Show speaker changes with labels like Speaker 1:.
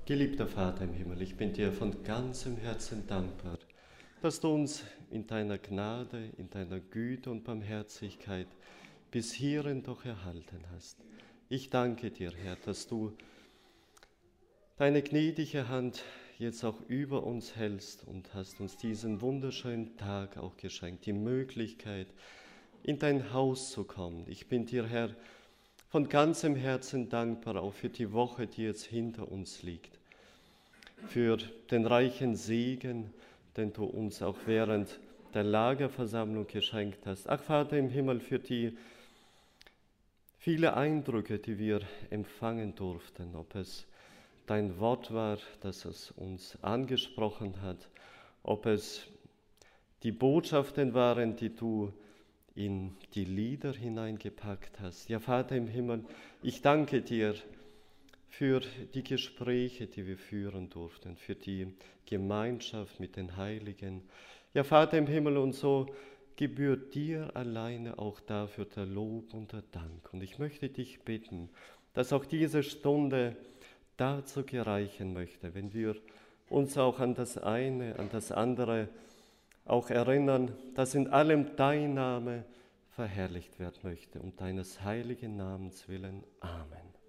Speaker 1: Geliebter Vater im Himmel, ich bin dir von ganzem Herzen dankbar, dass du uns in deiner Gnade, in deiner Güte und Barmherzigkeit bis hierhin doch erhalten hast. Ich danke dir, Herr, dass du deine gnädige Hand jetzt auch über uns hältst und hast uns diesen wunderschönen Tag auch geschenkt, die Möglichkeit, in dein Haus zu kommen. Ich bin dir, Herr, von ganzem Herzen dankbar auch für die Woche, die jetzt hinter uns liegt, für den reichen Segen, den du uns auch während der Lagerversammlung geschenkt hast. Ach Vater im Himmel, für die viele Eindrücke, die wir empfangen durften, ob es dein Wort war, das es uns angesprochen hat, ob es die Botschaften waren, die du in die Lieder hineingepackt hast. Ja, Vater im Himmel, ich danke dir für die Gespräche, die wir führen durften, für die Gemeinschaft mit den Heiligen. Ja, Vater im Himmel, und so gebührt dir alleine auch dafür der Lob und der Dank. Und ich möchte dich bitten, dass auch diese Stunde dazu gereichen möchte, wenn wir uns auch an das eine, an das andere auch erinnern, dass in allem dein Name verherrlicht werden möchte, um deines heiligen Namens willen. Amen.